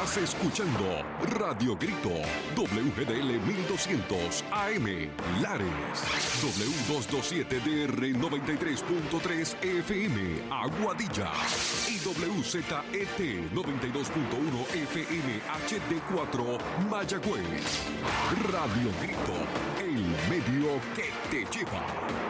Estás escuchando Radio Grito, WGDL 1200 AM, Lares, W227DR 93.3 FM, Aguadilla, y WZET 92.1 FM HD4, Mayagüez. Radio Grito, el medio que te lleva.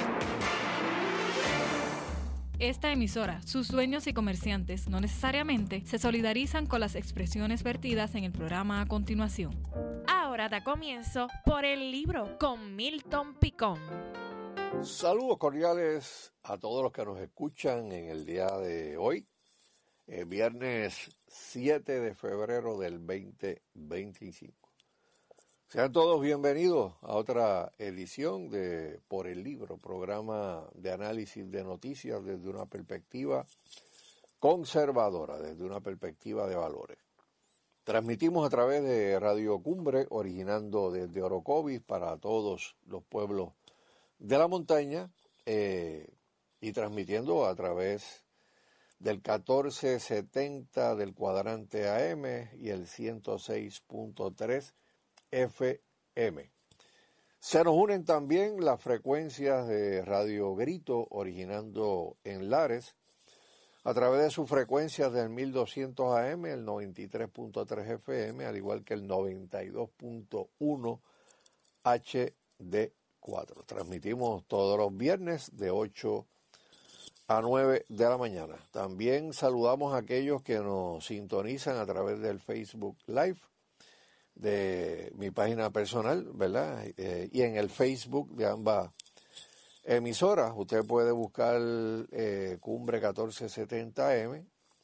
Esta emisora, sus dueños y comerciantes no necesariamente se solidarizan con las expresiones vertidas en el programa a continuación. Ahora da comienzo Por el Libro con Milton Picón. Saludos cordiales a todos los que nos escuchan en el día de hoy, viernes 7 de febrero del 2025. Sean todos bienvenidos a otra edición de Por el Libro, programa de análisis de noticias desde una perspectiva conservadora, desde una perspectiva de valores. Transmitimos a través de Radio Cumbre, originando desde Orocovis para todos los pueblos de la montaña y transmitiendo a través del 1470 del cuadrante AM y el 106.3 FM. Se nos unen también las frecuencias de Radio Grito, originando en Lares, a través de sus frecuencias del 1200 AM, el 93.3 FM, al igual que el 92.1 HD4. Transmitimos todos los viernes de 8 a 9 de la mañana. También saludamos a aquellos que nos sintonizan a través del Facebook Live, de mi página personal, ¿verdad? Y en el Facebook de ambas emisoras. Usted puede buscar Cumbre 1470M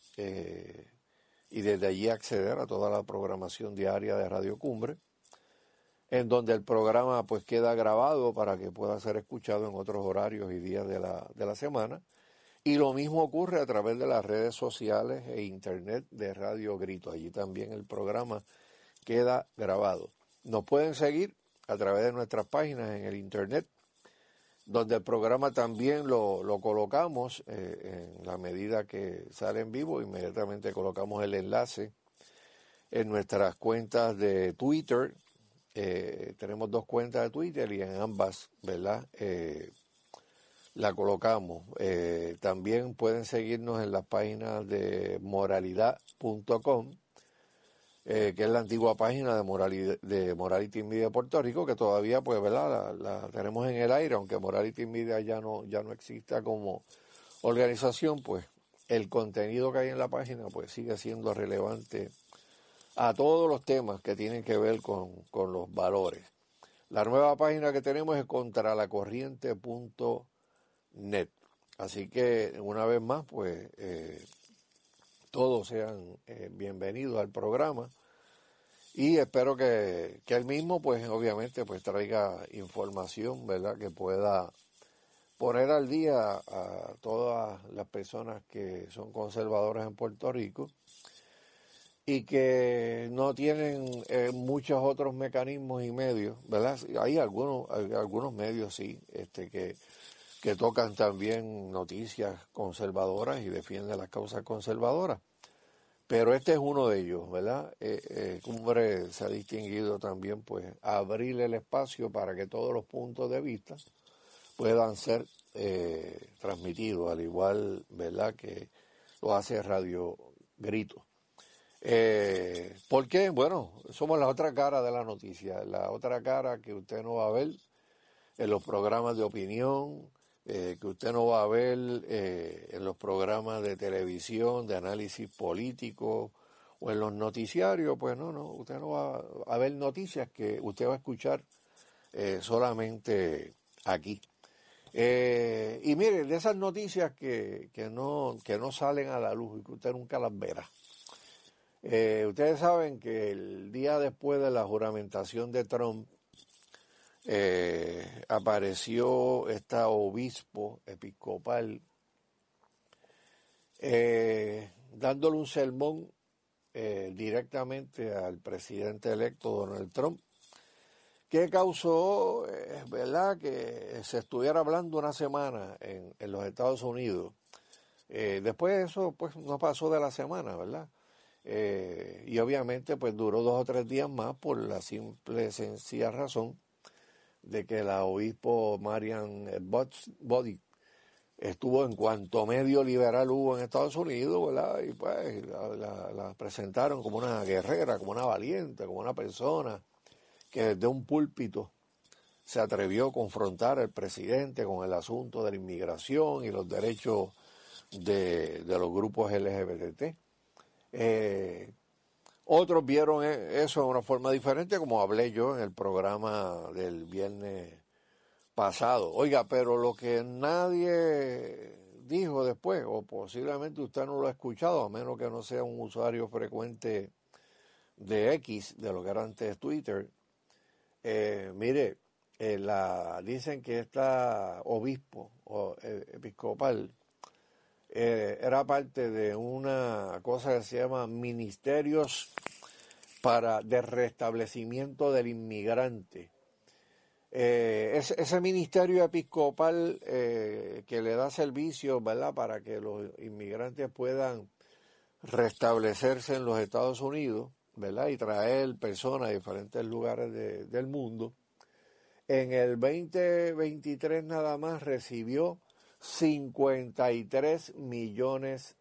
y desde allí acceder a toda la programación diaria de Radio Cumbre, en donde el programa pues queda grabado para que pueda ser escuchado en otros horarios y días de la semana. Y lo mismo ocurre a través de las redes sociales e internet de Radio Grito. Allí también el programa queda grabado. Nos pueden seguir a través de nuestras páginas en el internet, donde el programa también lo colocamos en la medida que sale en vivo. Inmediatamente colocamos el enlace en nuestras cuentas de Twitter. Tenemos 2 cuentas de Twitter y en ambas, ¿verdad? La colocamos. También pueden seguirnos en las páginas de moralidad.com, que es la antigua página de Morality Media Puerto Rico, que todavía, pues, ¿verdad? La tenemos en el aire, aunque Morality Media ya no exista como organización, pues el contenido que hay en la página pues sigue siendo relevante a todos los temas que tienen que ver con los valores. La nueva página que tenemos es contralacorriente.net. Así que, una vez más, pues, todos sean bienvenidos al programa y espero que el mismo, pues obviamente, pues traiga información, ¿verdad?, que pueda poner al día a todas las personas que son conservadoras en Puerto Rico y que no tienen muchos otros mecanismos y medios, ¿verdad? Hay algunos medios, sí, que tocan también noticias conservadoras y defienden las causas conservadoras. Pero este es uno de ellos, ¿verdad? Cumbre se ha distinguido también, pues, a abrir el espacio para que todos los puntos de vista puedan ser transmitidos, al igual, ¿verdad?, que lo hace Radio Grito. ¿Por qué? Bueno, somos la otra cara de la noticia, la otra cara que usted no va a ver en los programas de opinión, que usted no va a ver en los programas de televisión, de análisis político o en los noticiarios. Pues no, usted no va a ver noticias que usted va a escuchar solamente aquí. Y mire, de esas noticias que no salen a la luz y que usted nunca las verá. Ustedes saben que el día después de la juramentación de Trump, apareció este obispo episcopal dándole un sermón directamente al presidente electo Donald Trump, que causó, ¿verdad?, que se estuviera hablando una semana en los Estados Unidos. Después de eso, pues, no pasó de la semana, ¿verdad? y obviamente pues duró 2 o 3 días más por la simple sencilla razón de que la obispo Marian Body estuvo en cuanto medio liberal hubo en Estados Unidos, ¿verdad? Y pues la presentaron como una guerrera, como una valiente, como una persona que desde un púlpito se atrevió a confrontar al presidente con el asunto de la inmigración y los derechos de los grupos LGBT. Otros vieron eso de una forma diferente, como hablé yo en el programa del viernes pasado. Oiga, pero lo que nadie dijo después, o posiblemente usted no lo ha escuchado, a menos que no sea un usuario frecuente de X, de lo que era antes Twitter, mire, dicen que esta obispo episcopal era parte de una cosa que se llama Ministerios de Restablecimiento del Inmigrante. Ese ministerio episcopal que le da servicios, ¿verdad?, para que los inmigrantes puedan restablecerse en los Estados Unidos, ¿verdad?, y traer personas de diferentes lugares del mundo. En el 2023 nada más recibió $53 millones.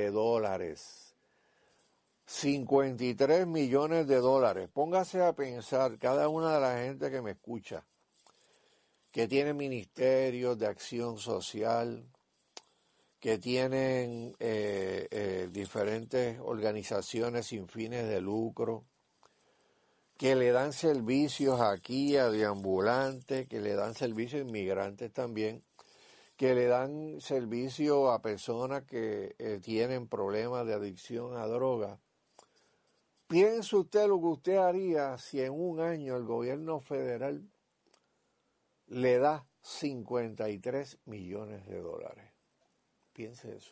53 millones de dólares. Póngase a pensar, cada una de la gente que me escucha, que tiene ministerios de acción social, que tienen diferentes organizaciones sin fines de lucro, que le dan servicios aquí a deambulantes, que le dan servicios a inmigrantes también, que le dan servicio a personas que tienen problemas de adicción a droga. Piense usted lo que usted haría si en un año el gobierno federal le da 53 millones de dólares. Piense eso.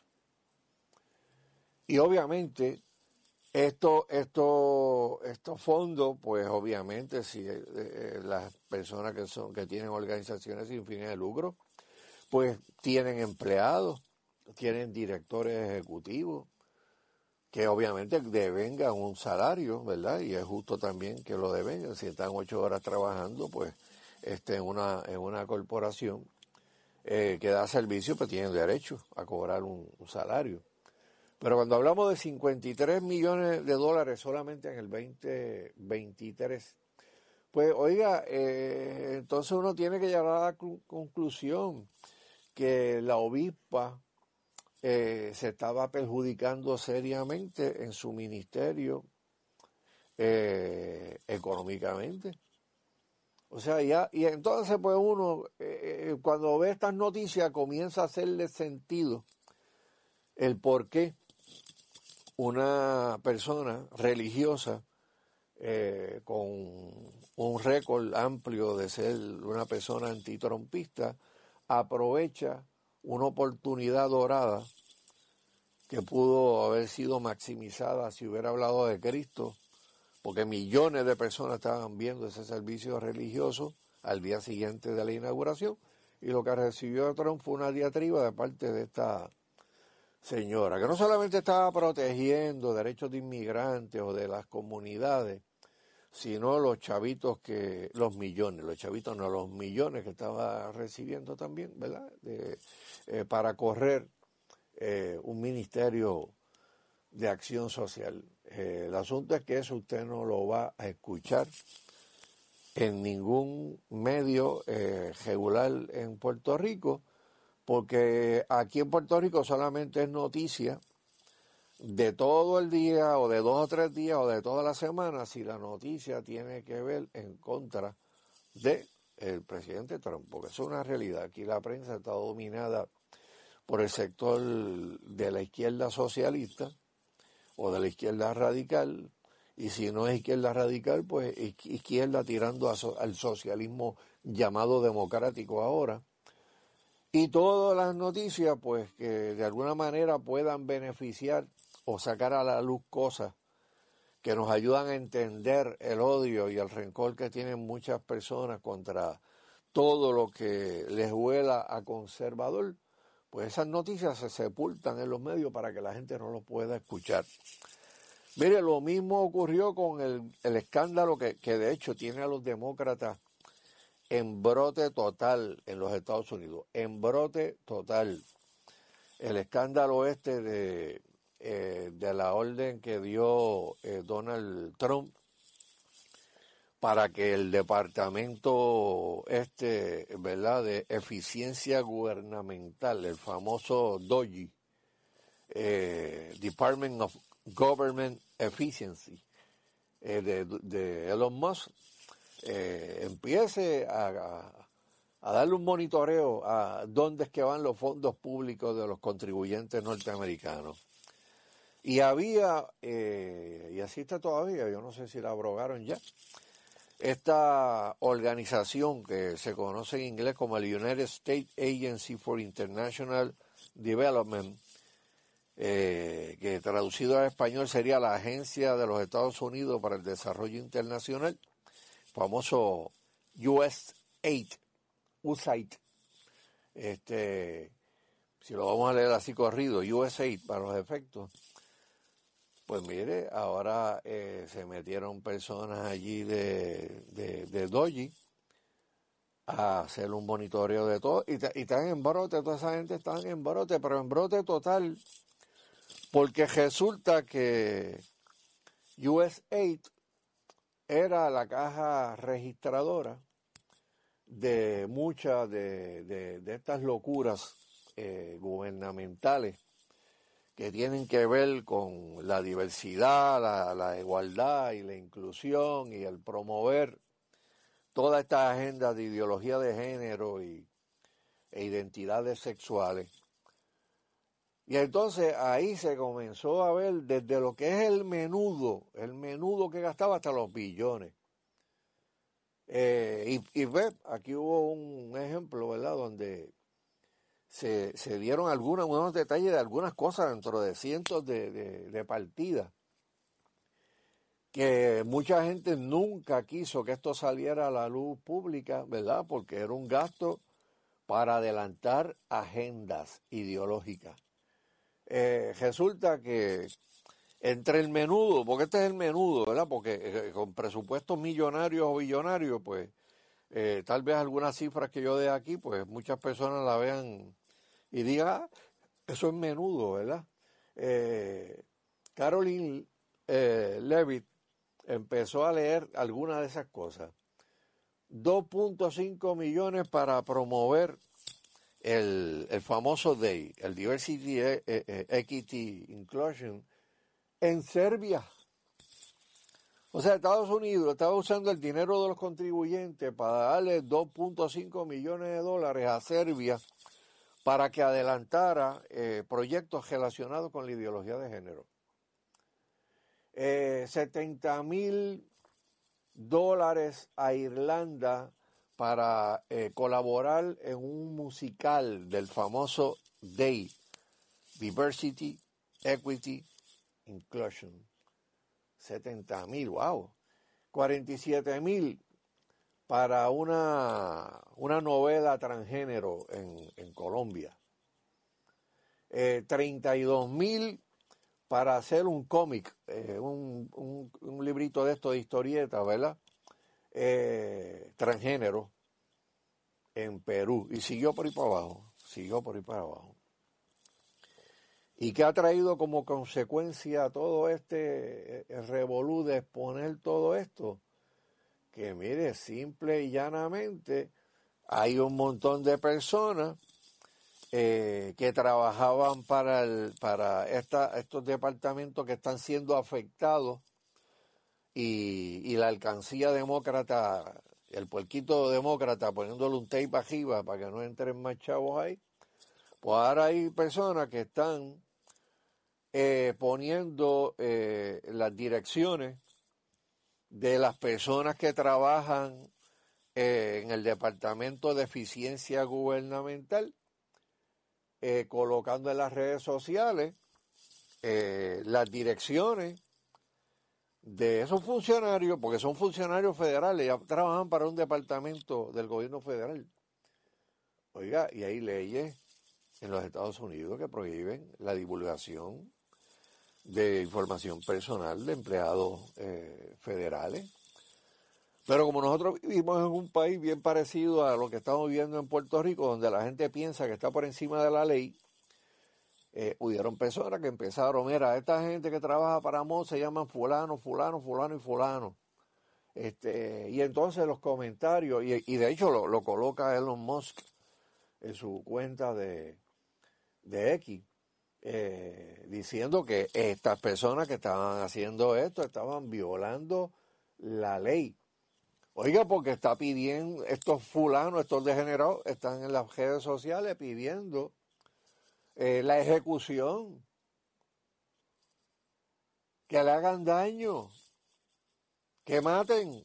Y obviamente estos fondos, pues obviamente si las personas que tienen organizaciones sin fines de lucro, pues tienen empleados, tienen directores ejecutivos, que obviamente devengan un salario, ¿verdad? Y es justo también que lo devengan. Si están 8 horas trabajando, pues en una corporación que da servicio, pues tienen derecho a cobrar un salario. Pero cuando hablamos de 53 millones de dólares solamente en el 2023, pues oiga, entonces uno tiene que llegar a la conclusión que la obispa se estaba perjudicando seriamente en su ministerio económicamente. O sea, y entonces pues uno cuando ve estas noticias comienza a hacerle sentido el por qué una persona religiosa con un récord amplio de ser una persona antitrumpista aprovecha una oportunidad dorada que pudo haber sido maximizada si hubiera hablado de Cristo, porque millones de personas estaban viendo ese servicio religioso al día siguiente de la inauguración, y lo que recibió Trump fue una diatriba de parte de esta señora, que no solamente estaba protegiendo derechos de inmigrantes o de las comunidades, sino los chavitos los millones que estaba recibiendo también, ¿verdad? Para correr un ministerio de acción social. El asunto es que eso usted no lo va a escuchar en ningún medio regular en Puerto Rico, porque aquí en Puerto Rico solamente es noticia de todo el día o de 2 o 3 días o de toda la semana si la noticia tiene que ver en contra del presidente Trump, porque es una realidad. Aquí la prensa está dominada por el sector de la izquierda socialista o de la izquierda radical, y si no es izquierda radical, pues izquierda tirando al socialismo llamado democrático ahora. Y todas las noticias, pues, que de alguna manera puedan beneficiar o sacar a la luz cosas que nos ayudan a entender el odio y el rencor que tienen muchas personas contra todo lo que les huela a conservador, pues esas noticias se sepultan en los medios para que la gente no lo pueda escuchar. Mire, lo mismo ocurrió con el escándalo que de hecho tiene a los demócratas en brote total en los Estados Unidos, en brote total. El escándalo de la orden que dio Donald Trump para que el departamento ¿verdad?, de eficiencia gubernamental, el famoso DOGE, Department of Government Efficiency, de Elon Musk, empiece a darle un monitoreo a dónde es que van los fondos públicos de los contribuyentes norteamericanos. Y había, y así está todavía, yo no sé si la abrogaron ya, esta organización que se conoce en inglés como el United States Agency for International Development, que traducido al español sería la Agencia de los Estados Unidos para el Desarrollo Internacional, famoso USAID, si lo vamos a leer así corrido, USAID para los efectos. Pues mire, ahora se metieron personas allí de DOGE a hacer un monitoreo de todo, y están en brote, toda esa gente está en brote, pero en brote total, porque resulta que USAID era la caja registradora de muchas de estas locuras gubernamentales que tienen que ver con la diversidad, la igualdad y la inclusión y el promover toda esta agenda de ideología de género e identidades sexuales. Y entonces ahí se comenzó a ver desde lo que es el menudo que gastaba hasta los billones. Y ve, aquí hubo un ejemplo, ¿verdad?, donde se dieron unos detalles de algunas cosas dentro de cientos de partidas, que mucha gente nunca quiso que esto saliera a la luz pública, ¿verdad?, porque era un gasto para adelantar agendas ideológicas. Resulta que entre el menudo, porque este es el menudo, ¿verdad?, porque con presupuestos millonarios o billonarios, pues tal vez algunas cifras que yo dé aquí, pues muchas personas la vean y digan, eso es menudo, ¿verdad? Caroline Levitt empezó a leer algunas de esas cosas. 2.5 millones para promover el famoso DEI, el Diversity, Equity, Inclusion, en Serbia. O sea, Estados Unidos estaba usando el dinero de los contribuyentes para darle 2.5 millones de dólares a Serbia para que adelantara proyectos relacionados con la ideología de género. $70,000 a Irlanda para colaborar en un musical del famoso DEI, Diversity, Equity, Inclusion. 70,000, wow. 47,000 para una novela transgénero en Colombia. 32,000 para hacer un cómic, un librito de esto de historieta, ¿verdad? Transgénero en Perú. Y siguió por ahí para abajo, ¿Y qué ha traído como consecuencia todo el revolú de exponer todo esto? Que mire, simple y llanamente, hay un montón de personas que trabajaban para estos departamentos que están siendo afectados y la alcancía demócrata, el puerquito demócrata poniéndole un tape arriba para que no entren más chavos ahí. Pues ahora hay personas que están poniendo las direcciones de las personas que trabajan en el Departamento de Eficiencia Gubernamental, colocando en las redes sociales las direcciones de esos funcionarios, porque son funcionarios federales, ya trabajan para un departamento del gobierno federal. Oiga, y hay leyes en los Estados Unidos que prohíben la divulgación de información personal de empleados federales. Pero como nosotros vivimos en un país bien parecido a lo que estamos viviendo en Puerto Rico, donde la gente piensa que está por encima de la ley, hubieron personas que empezaron, mira, esta gente que trabaja para MOD se llaman fulano, fulano, fulano y fulano. Y entonces los comentarios, y de hecho lo coloca Elon Musk en su cuenta de X, diciendo que estas personas que estaban haciendo esto estaban violando la ley. Oiga, porque está pidiendo, estos fulanos, estos degenerados, están en las redes sociales pidiendo la ejecución, que le hagan daño, que maten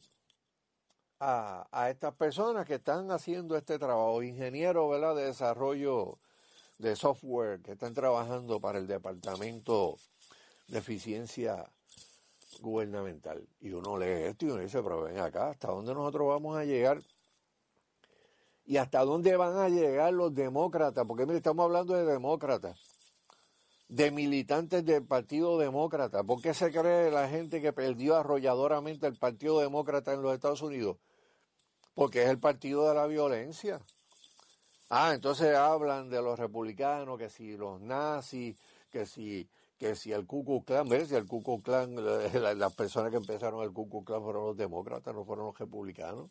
a estas personas que están haciendo este trabajo, ingenieros, ¿verdad?, de desarrollo de software que están trabajando para el Departamento de Eficiencia Gubernamental. Y uno lee esto y uno dice, pero ven acá, ¿hasta dónde nosotros vamos a llegar? ¿Y hasta dónde van a llegar los demócratas? Porque mire, estamos hablando de demócratas, de militantes del Partido Demócrata. ¿Por qué se cree la gente que perdió arrolladoramente el Partido Demócrata en los Estados Unidos? Porque es el partido de la violencia. Entonces hablan de los republicanos, que si los nazis, que si el Ku Klux Klan, ¿ves? Si el Ku Klux Klan, las personas que empezaron el Ku Klux Klan fueron los demócratas, no fueron los republicanos.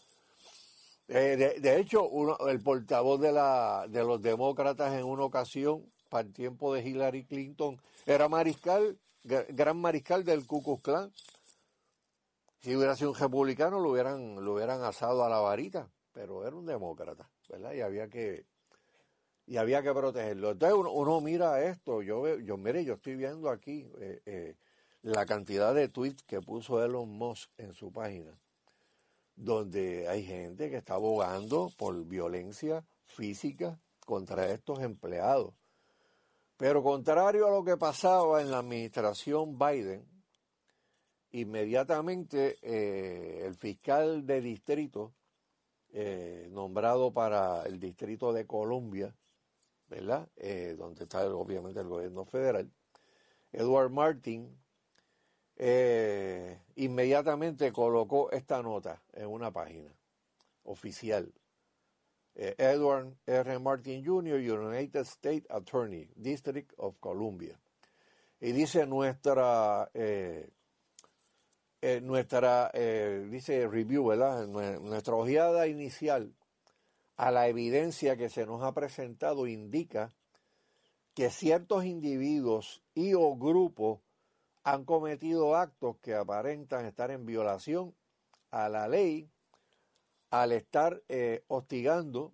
De hecho, el portavoz de los demócratas en una ocasión, para el tiempo de Hillary Clinton, era mariscal, gran mariscal del Ku Klux Klan. Si hubiera sido un republicano, lo hubieran asado a la varita, pero era un demócrata, ¿verdad? Y había que protegerlo. Entonces uno mira esto, yo estoy viendo aquí la cantidad de tweets que puso Elon Musk en su página, donde hay gente que está abogando por violencia física contra estos empleados. Pero contrario a lo que pasaba en la administración Biden, inmediatamente el fiscal de distrito, nombrado para el distrito de Columbia, ¿verdad? Donde está obviamente el gobierno federal, Edward Martin, inmediatamente colocó esta nota en una página oficial. Edward R. Martin Jr., United States Attorney, District of Columbia. Y dice dice review, ¿verdad? Nuestra ojeada inicial a la evidencia que se nos ha presentado indica que ciertos individuos y o grupos han cometido actos que aparentan estar en violación a la ley al estar hostigando,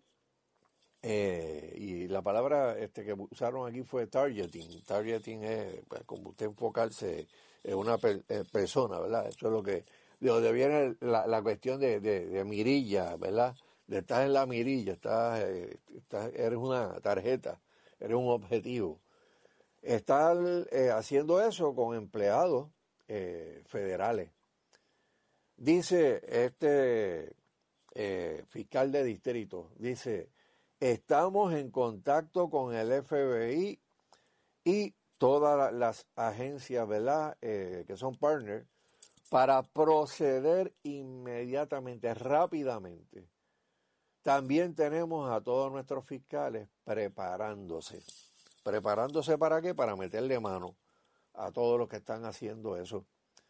y la palabra que usaron aquí fue targeting. Targeting es, pues, como usted enfocarse en una persona, ¿verdad? Eso es de donde viene la cuestión de mirilla, ¿verdad? De estar en la mirilla, eres una tarjeta, eres un objetivo. Estar haciendo eso con empleados federales. Dice este fiscal de distrito, dice, estamos en contacto con el FBI y todas las agencias, ¿verdad?, que son partners, para proceder inmediatamente, rápidamente. También tenemos a todos nuestros fiscales preparándose. ¿Preparándose para qué? Para meterle mano a todos los que están haciendo eso.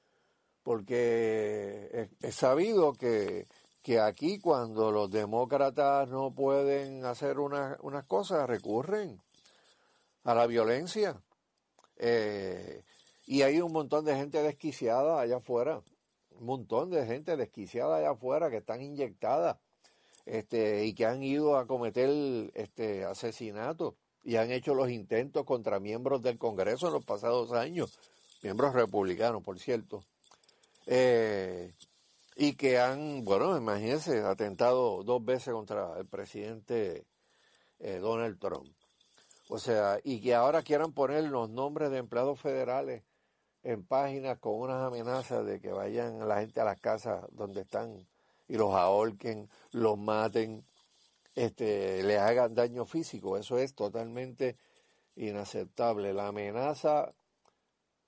Porque es sabido que aquí cuando los demócratas no pueden hacer unas cosas, recurren a la violencia. Y hay un montón de gente desquiciada allá afuera. Un montón de gente desquiciada allá afuera que están inyectadas y que han ido a cometer asesinatos y han hecho los intentos contra miembros del Congreso en los pasados años, miembros republicanos, por cierto. Y que han, bueno, imagínense, atentado 2 veces contra el presidente Donald Trump. O sea, y que ahora quieran poner los nombres de empleados federales en páginas con unas amenazas de que vayan la gente a las casas donde están y los ahorquen, los maten, les hagan daño físico. Eso es totalmente inaceptable. La amenaza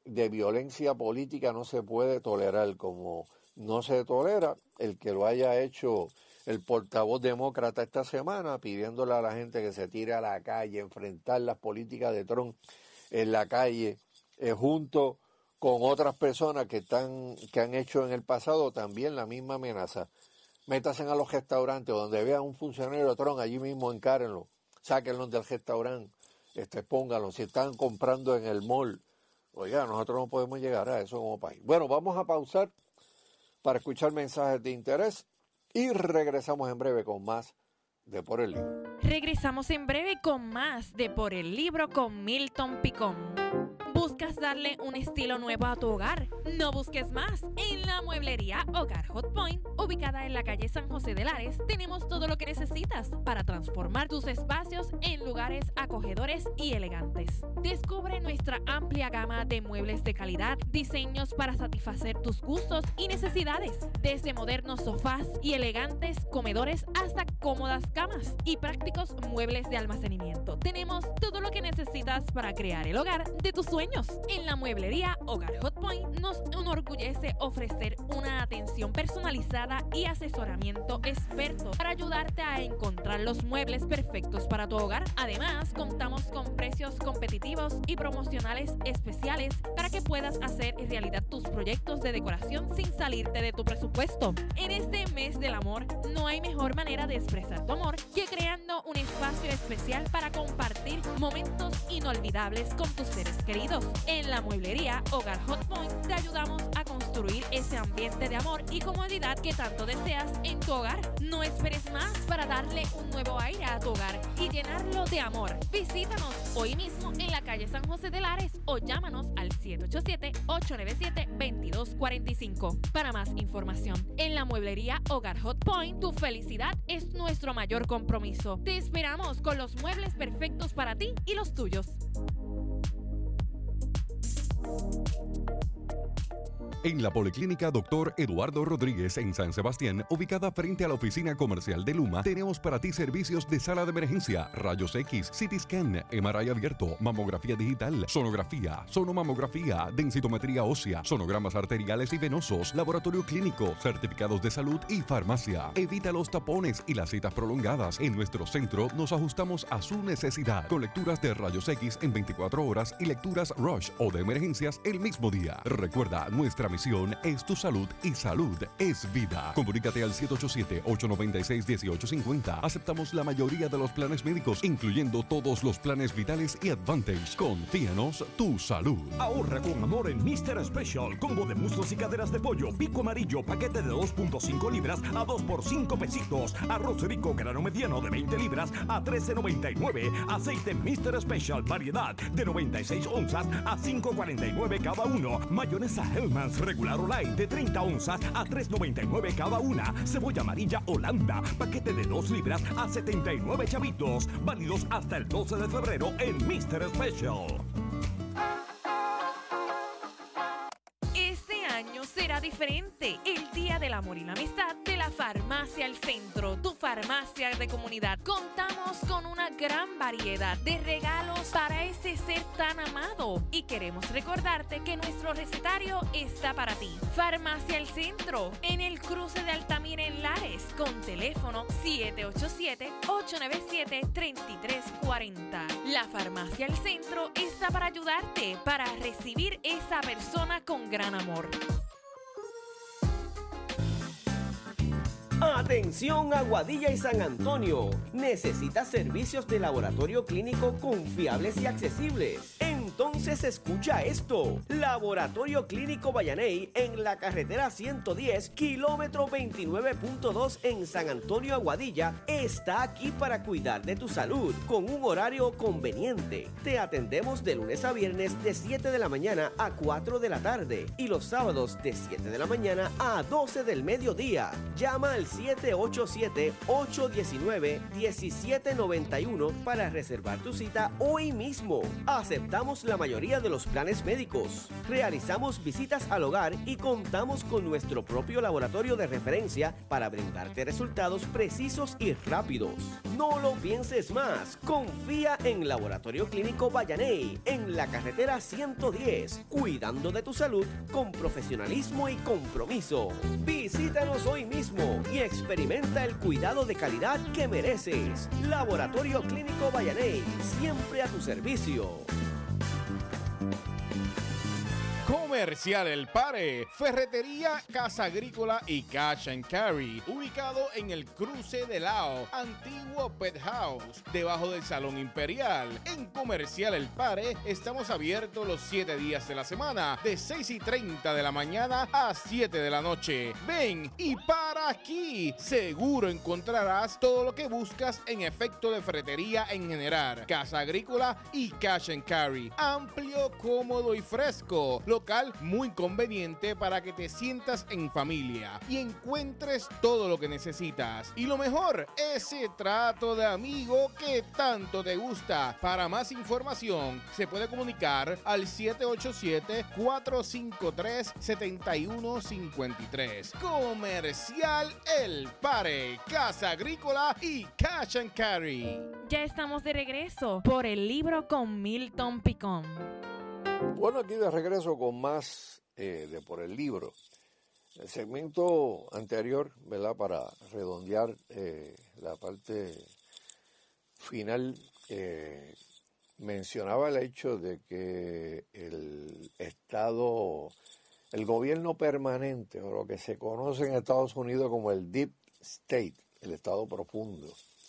de violencia política no se puede tolerar, como no se tolera el que lo haya hecho el portavoz demócrata esta semana, pidiéndole a la gente que se tire a la calle, enfrentar las políticas de Trump en la calle, junto con otras personas que han hecho en el pasado también la misma amenaza. Métanse a los restaurantes donde vean un funcionario de Trump, allí mismo encárenlo, sáquenlos del restaurante, pónganlo. Si están comprando en el mall, oiga, nosotros no podemos llegar a eso como país. Bueno, vamos a pausar para escuchar mensajes de interés y regresamos en breve con más de Por el Libro. Regresamos en breve con más de Por el Libro con Milton Picón. ¿Buscas darle un estilo nuevo a tu hogar? No busques más. En la mueblería Hogar Hot Point, ubicada en la calle San José de Lares, tenemos todo lo que necesitas para transformar tus espacios en lugares acogedores y elegantes. Descubre nuestra amplia gama de muebles de calidad, diseños para satisfacer tus gustos y necesidades, desde modernos sofás y elegantes comedores hasta cómodas camas y prácticos muebles de almacenamiento. Tenemos todo lo que necesitas para crear el hogar de tus sueños. En la mueblería Hogar Hot Point nos enorgullece ofrecer una atención personalizada y asesoramiento experto para ayudarte a encontrar los muebles perfectos para tu hogar. Además, contamos con precios competitivos y promocionales especiales para que puedas hacer realidad tus proyectos de decoración sin salirte de tu presupuesto. En este mes del amor, no hay mejor manera de expresar tu amor que creando un espacio especial para compartir momentos inolvidables con tus seres queridos. En la mueblería Hogar Hot Point te ayudamos a construir ese ambiente de amor y comodidad que tanto deseas en tu hogar. No esperes más para darle un nuevo aire a tu hogar y llenarlo de amor. Visítanos hoy mismo en la calle San José de Lares o llámanos al 787-897-2245. Para más información, en la mueblería Hogar Hot Point, tu felicidad es nuestro mayor compromiso. Te esperamos con los muebles perfectos para ti y los tuyos. En la Policlínica Dr. Eduardo Rodríguez en San Sebastián, ubicada frente a la oficina comercial de Luma, tenemos para ti servicios de sala de emergencia, rayos X, CT scan, MRI abierto, mamografía digital, sonografía, sonomamografía, densitometría ósea, sonogramas arteriales y venosos, laboratorio clínico, certificados de salud y farmacia. Evita los tapones y las citas prolongadas. En nuestro centro nos ajustamos a su necesidad, con lecturas de rayos X en 24 horas y lecturas Rush o de emergencias el mismo día. Recuerda, nuestra misión es tu salud y salud es vida. Comunícate al 787-896-1850. Aceptamos la mayoría de los planes médicos, incluyendo todos los planes vitales y Advantage. Confíanos tu salud. Ahorra con amor en Mr. Special. Combo de muslos y caderas de pollo, pico amarillo, paquete de 2.5 libras a 2 por 5 pesitos. Arroz rico grano mediano de 20 libras a 13.99. Aceite Mr. Special variedad de 96 onzas a 5.49 cada uno. Mayonesa Hellmann's regular o light de 30 onzas a 3.99 cada una. Cebolla amarilla Holanda, paquete de 2 libras a 79 chavitos. Válidos hasta el 12 de febrero en Mr. Special. Este año será diferente. El Día del Amor y la Amistad de la Farmacia El Centro, tu farmacia de comunidad. Contamos con una gran variedad de regalos para ese ser tan amado y queremos recordarte que nuestro recetario está para ti. Farmacia El Centro, en el cruce de Altamira en Lares, con teléfono 787-897-3340. La Farmacia El Centro está para ayudarte, para recibir esa persona con gran amor. Atención Aguadilla y San Antonio. ¿Necesitas servicios de laboratorio clínico confiables y accesibles? Entonces escucha esto. Laboratorio Clínico Vallaney en la carretera 110, kilómetro 29.2 en San Antonio, Aguadilla, está aquí para cuidar de tu salud con un horario conveniente. Te atendemos de lunes a viernes de 7 de la mañana a 4 de la tarde y los sábados de 7 de la mañana a 12 del mediodía. Llama al 787-819-1791 para reservar tu cita hoy mismo. Aceptamos la mayoría de los planes médicos. Realizamos visitas al hogar y contamos con nuestro propio laboratorio de referencia para brindarte resultados precisos y rápidos. No lo pienses más. Confía en Laboratorio Clínico Vallaney, en la carretera 110, cuidando de tu salud con profesionalismo y compromiso. Visítanos hoy mismo y experimenta el cuidado de calidad que mereces. Laboratorio Clínico Vallaney, siempre a tu servicio. Comercial El Pare, Ferretería, Casa Agrícola y Cash and Carry, ubicado en el cruce de Lao, antiguo Pet House, debajo del Salón Imperial. En Comercial El Pare estamos abiertos los 7 días de la semana, de 6:30 de la mañana a 7 de la noche. Ven y para aquí, seguro encontrarás todo lo que buscas en efecto de ferretería en general, Casa Agrícola y Cash and Carry. Amplio, cómodo y fresco. Local muy conveniente para que te sientas en familia y encuentres todo lo que necesitas. Y lo mejor, ese trato de amigo que tanto te gusta. Para más información, se puede comunicar al 787-453-7153. Comercial El Pare, Casa Agrícola y Cash and Carry. Ya estamos de regreso por el libro con Milton Picón. Bueno, aquí de regreso con más de Por el Libro. El segmento anterior, ¿verdad? Para redondear la parte final, mencionaba el hecho de que el gobierno permanente, o lo que se conoce en Estados Unidos como el Deep State, el Estado profundo,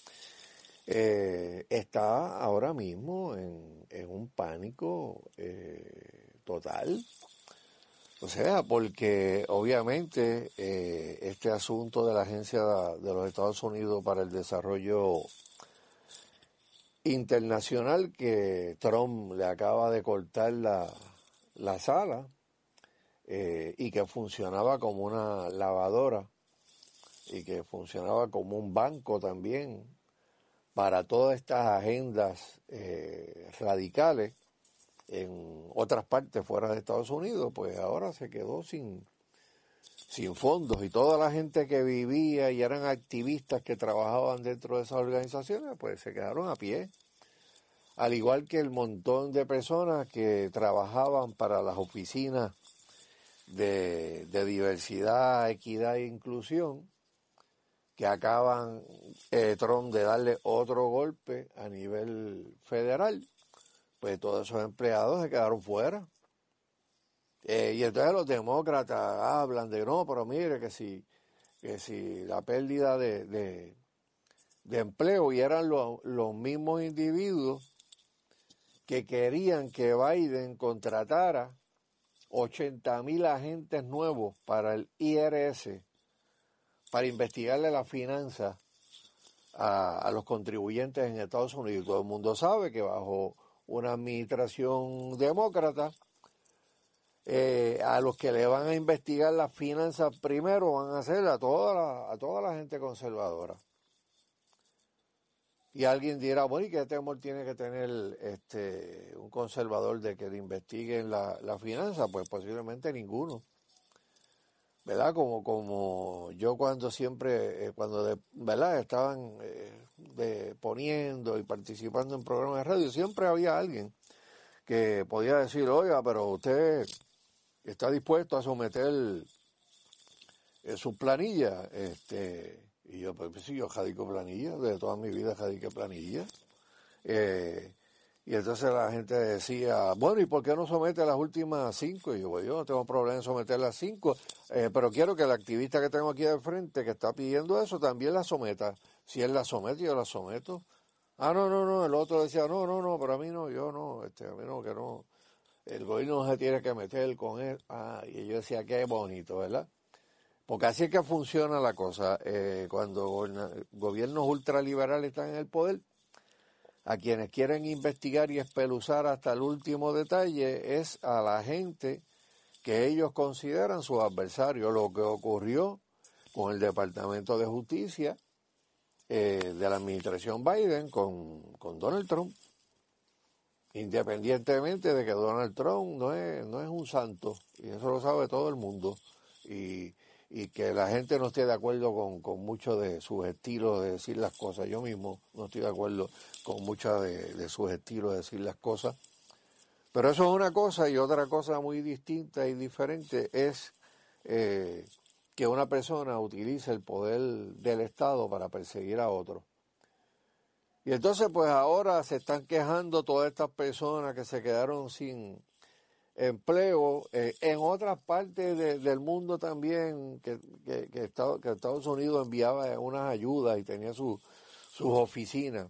está ahora mismo en un pánico total. O sea, porque obviamente este asunto de la Agencia de los Estados Unidos para el Desarrollo Internacional, que Trump le acaba de cortar la sala, y que funcionaba como una lavadora y que funcionaba como un banco también para todas estas agendas radicales en otras partes fuera de Estados Unidos, pues ahora se quedó sin fondos, y toda la gente que vivía y eran activistas que trabajaban dentro de esas organizaciones, pues se quedaron a pie. Al igual que el montón de personas que trabajaban para las oficinas de diversidad, equidad e inclusión, que acaban Trump de darle otro golpe a nivel federal, pues todos esos empleados se quedaron fuera. Y entonces los demócratas hablan de no, pero mire que si la pérdida de empleo, y eran los mismos individuos que querían que Biden contratara 80,000 agentes nuevos para el IRS, para investigarle las finanzas a los contribuyentes en Estados Unidos. Todo el mundo sabe que bajo una administración demócrata, a los que le van a investigar las finanzas primero van a ser a toda la gente conservadora. Y alguien dirá, bueno, ¿y qué temor tiene que tener un conservador de que le investiguen la finanza? Pues posiblemente ninguno. ¿Verdad? Como yo cuando ¿verdad? Estaban poniendo y participando en programas de radio, siempre había alguien que podía decir, oiga, pero usted está dispuesto a someter su planilla. Y yo, pues sí, yo radico planilla, de toda mi vida radiqué planilla. Y entonces la gente decía, bueno, ¿y por qué no somete las últimas 5? Y yo, pues yo no tengo problema en someter las 5, pero quiero que el activista que tengo aquí de frente, que está pidiendo eso, también la someta. Si él la somete, yo la someto. Ah, no, el otro decía, no, pero a mí no, yo no, a mí no, que no. El gobierno no se tiene que meter con él. Ah, y yo decía, qué bonito, ¿verdad? Porque así es que funciona la cosa. Cuando gobiernos ultraliberales están en el poder, a quienes quieren investigar y espeluzar hasta el último detalle es a la gente que ellos consideran sus adversarios. Lo que ocurrió con el Departamento de Justicia de la administración Biden con Donald Trump. independientemente de que Donald Trump no es un santo, y eso lo sabe todo el mundo, y que la gente no esté de acuerdo con muchos de sus estilos de decir las cosas. Yo mismo no estoy de acuerdo con muchos de sus estilos de decir las cosas. Pero eso es una cosa, y otra cosa muy distinta y diferente es que una persona utilice el poder del Estado para perseguir a otro. Y entonces pues ahora se están quejando todas estas personas que se quedaron sin empleo en otras partes del mundo también, que Estados Unidos enviaba unas ayudas y tenía sus oficinas.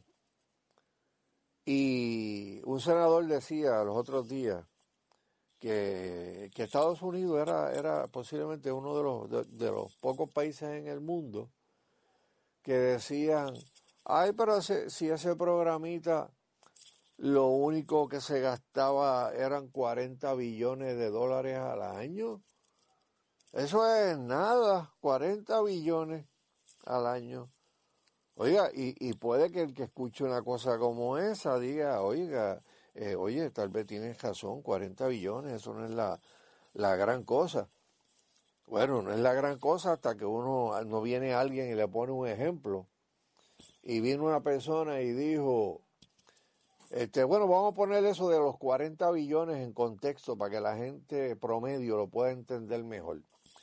Y un senador decía los otros días que Estados Unidos era posiblemente uno de los pocos países en el mundo que decían, ay, pero si ese programita lo único que se gastaba eran 40 billones de dólares al año. Eso es nada, 40 billones al año. Oiga, y puede que el que escuche una cosa como esa diga, oiga, oye, tal vez tienes razón, 40 billones, eso no es la gran cosa. Bueno, no es la gran cosa hasta que no viene alguien y le pone un ejemplo. Y vino una persona y dijo, bueno, vamos a poner eso de los 40 billones en contexto para que la gente promedio lo pueda entender mejor.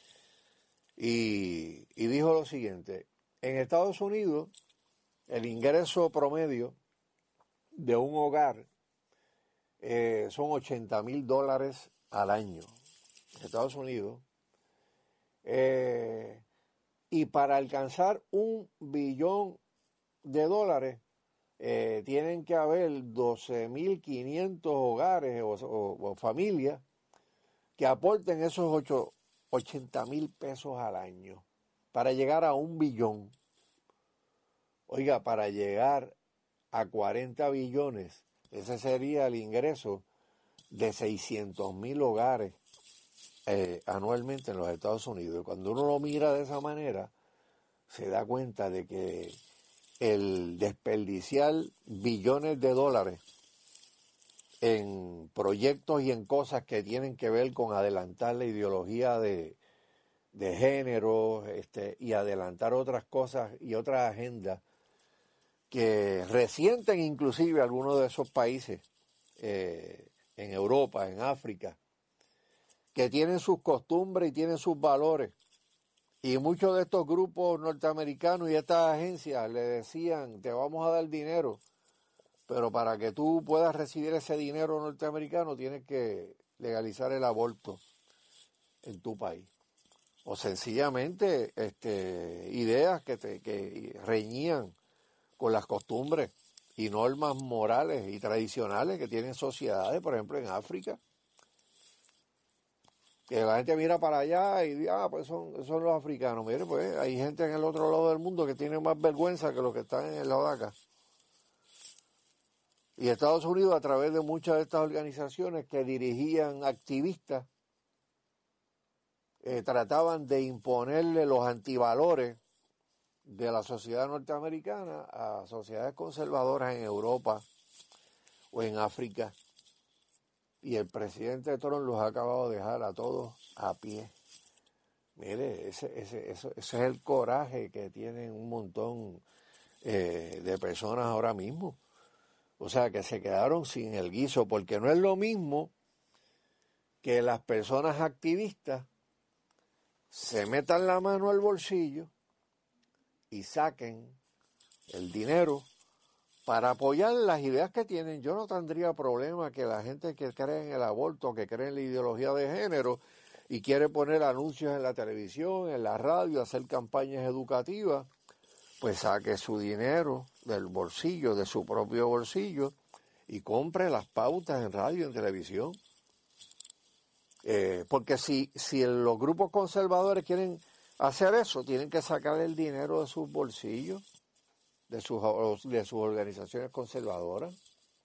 Y dijo lo siguiente, en Estados Unidos el ingreso promedio de un hogar son $80,000 al año en Estados Unidos. Y para alcanzar $1 billón tienen que haber 12,500 hogares o familias que aporten esos 80,000 pesos al año para llegar a $1 billón. Oiga, para llegar a 40 billones, ese sería el ingreso de 600,000 hogares anualmente en los Estados Unidos. Y cuando uno lo mira de esa manera, se da cuenta de que el desperdiciar billones de dólares en proyectos y en cosas que tienen que ver con adelantar la ideología de género y adelantar otras cosas y otras agendas que resienten inclusive algunos de esos países en Europa, en África, que tienen sus costumbres y tienen sus valores. Y muchos de estos grupos norteamericanos y estas agencias le decían, te vamos a dar dinero, pero para que tú puedas recibir ese dinero norteamericano tienes que legalizar el aborto en tu país. O sencillamente ideas que reñían con las costumbres y normas morales y tradicionales que tienen sociedades, por ejemplo en África. Que la gente mira para allá y dice, pues son los africanos. Mire, pues hay gente en el otro lado del mundo que tiene más vergüenza que los que están en el lado de acá. Y Estados Unidos, a través de muchas de estas organizaciones que dirigían activistas, trataban de imponerle los antivalores de la sociedad norteamericana a sociedades conservadoras en Europa o en África. Y el presidente Trump los ha acabado de dejar a todos a pie. Mire, ese es el coraje que tienen un montón de personas ahora mismo. O sea, que se quedaron sin el guiso, porque no es lo mismo que las personas activistas se metan la mano al bolsillo y saquen el dinero para apoyar las ideas que tienen. Yo no tendría problema que la gente que cree en el aborto, que cree en la ideología de género y quiere poner anuncios en la televisión, en la radio, hacer campañas educativas, pues saque su dinero del bolsillo, de su propio bolsillo, y compre las pautas en radio y en televisión. Porque si los grupos conservadores quieren hacer eso, tienen que sacar el dinero de sus bolsillos, de sus organizaciones conservadoras.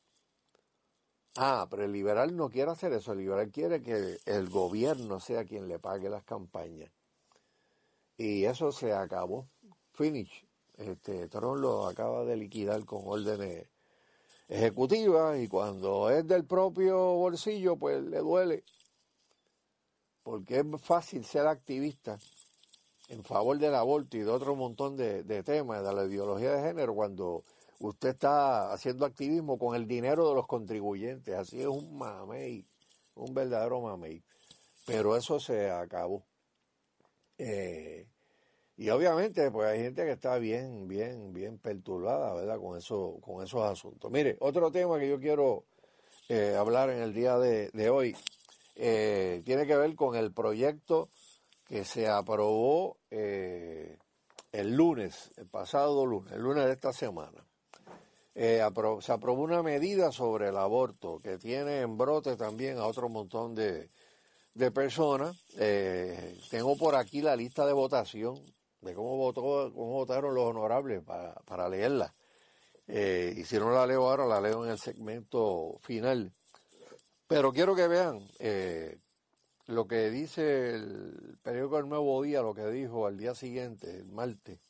Pero el liberal no quiere hacer eso. El liberal quiere que el gobierno sea quien le pague las campañas. Y eso se acabó. Finish. Trump lo acaba de liquidar con órdenes ejecutivas, y cuando es del propio bolsillo, pues le duele, porque es fácil ser activista en favor del aborto y de otro montón de temas de la ideología de género cuando usted está haciendo activismo con el dinero de los contribuyentes. Así es un mamey, un verdadero mamey. Pero eso se acabó. Y obviamente pues hay gente que está bien perturbada, ¿verdad? Con esos asuntos. Mire, otro tema que yo quiero hablar en el día de hoy tiene que ver con el proyecto que se aprobó el pasado lunes, el lunes de esta semana. Se aprobó una medida sobre el aborto que tiene en brote también a otro montón de personas. Tengo por aquí la lista de votación de cómo votaron los honorables para leerla. Y si no la leo ahora, la leo en el segmento final. Pero quiero que vean lo que dice el periódico El Nuevo Día, lo que dijo al día siguiente, el martes.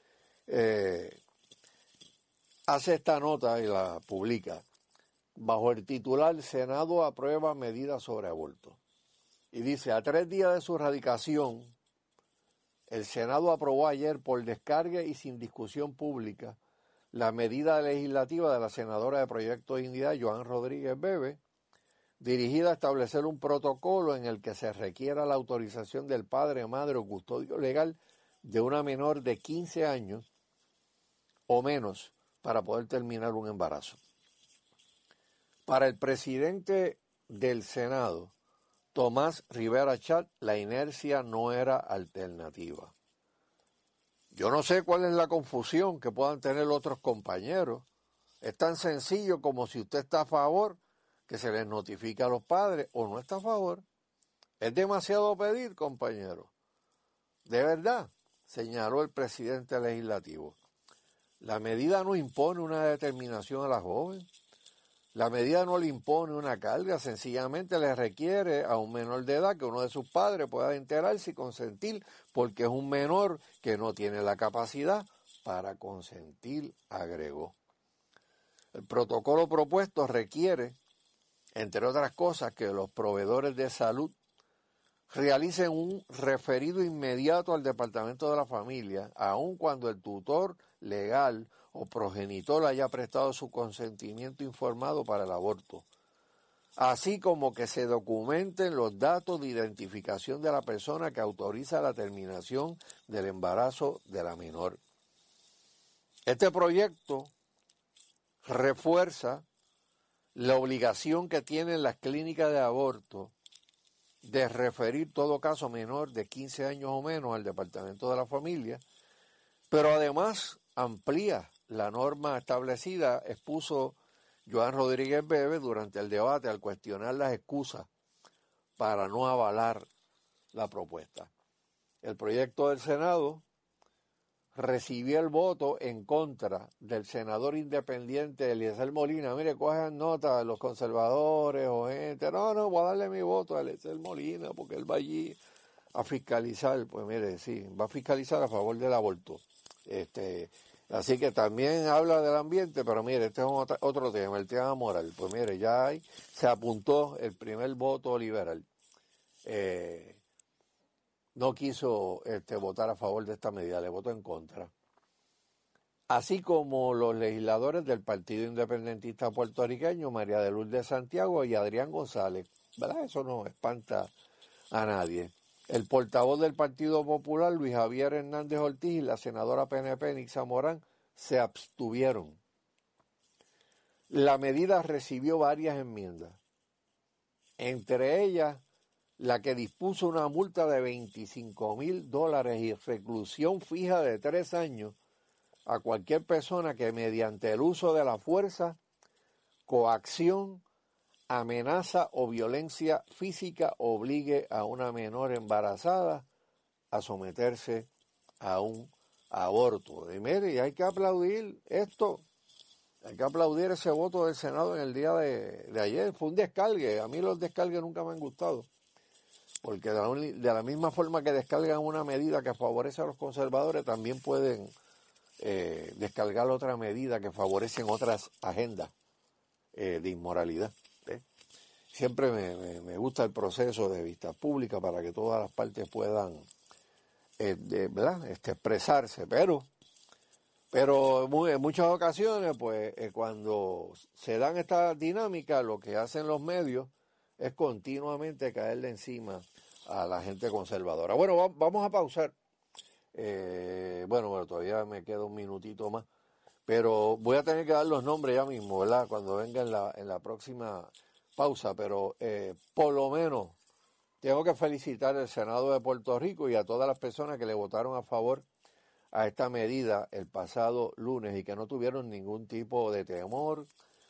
Hace esta nota y la publica bajo el titular "Senado aprueba medidas sobre aborto". Y dice: a 3 días de su radicación, el Senado aprobó ayer por descarga y sin discusión pública la medida legislativa de la senadora de Proyecto Dignidad, Joan Rodríguez Bebe, dirigida a establecer un protocolo en el que se requiera la autorización del padre, madre o custodio legal de una menor de 15 años o menos para poder terminar un embarazo. Para el presidente del Senado, Tomás Rivera Chat, la inercia no era alternativa. Yo no sé cuál es la confusión que puedan tener otros compañeros. Es tan sencillo como si usted está a favor, que se les notifique a los padres, o no está a favor. Es demasiado pedir, compañero. De verdad, señaló el presidente legislativo. La medida no impone una determinación a la joven. La medida no le impone una carga, sencillamente le requiere a un menor de edad que uno de sus padres pueda enterarse y consentir, porque es un menor que no tiene la capacidad para consentir, agregó. El protocolo propuesto requiere, entre otras cosas, que los proveedores de salud realicen un referido inmediato al Departamento de la Familia, aun cuando el tutor legal o progenitor haya prestado su consentimiento informado para el aborto, así como que se documenten los datos de identificación de la persona que autoriza la terminación del embarazo de la menor. Este proyecto refuerza la obligación que tienen las clínicas de aborto de referir todo caso menor de 15 años o menos al Departamento de la Familia, pero además amplía la norma establecida, expuso Joan Rodríguez Bebe durante el debate al cuestionar las excusas para no avalar la propuesta. El proyecto del Senado recibió el voto en contra del senador independiente Eliezer Molina. Mire, cojan nota los conservadores o gente. No, voy a darle mi voto a Eliezer Molina porque él va allí a fiscalizar. Pues mire, sí, va a fiscalizar a favor del aborto. Así que también habla del ambiente, pero mire, este es otro tema, el tema moral. Pues mire, ya se apuntó el primer voto liberal. No quiso votar a favor de esta medida, le votó en contra. Así como los legisladores del Partido Independentista Puertorriqueño, María de Lourdes Santiago y Adrián González, ¿verdad? Eso no espanta a nadie. El portavoz del Partido Popular, Luis Javier Hernández Ortiz, y la senadora PNP, Nixa Morán, se abstuvieron. La medida recibió varias enmiendas, entre ellas la que dispuso una multa de $25,000 y reclusión fija de 3 años a cualquier persona que mediante el uso de la fuerza, coacción, amenaza o violencia física obligue a una menor embarazada a someterse a un aborto. Y mire, hay que aplaudir esto, hay que aplaudir ese voto del Senado en el día de ayer. Fue un descargue, a mí los descargues nunca me han gustado, porque de la misma forma que descargan una medida que favorece a los conservadores, también pueden descargar otra medida que favorecen otras agendas de inmoralidad. Siempre me gusta el proceso de vista pública para que todas las partes puedan ¿verdad? Expresarse, pero en muchas ocasiones, pues cuando se dan estas dinámicas, lo que hacen los medios es continuamente caerle encima a la gente conservadora. Bueno, vamos a pausar. Bueno, todavía me queda un minutito más, pero voy a tener que dar los nombres ya mismo, ¿verdad? Cuando venga en la próxima pausa, pero por lo menos tengo que felicitar al Senado de Puerto Rico y a todas las personas que le votaron a favor a esta medida el pasado lunes y que no tuvieron ningún tipo de temor.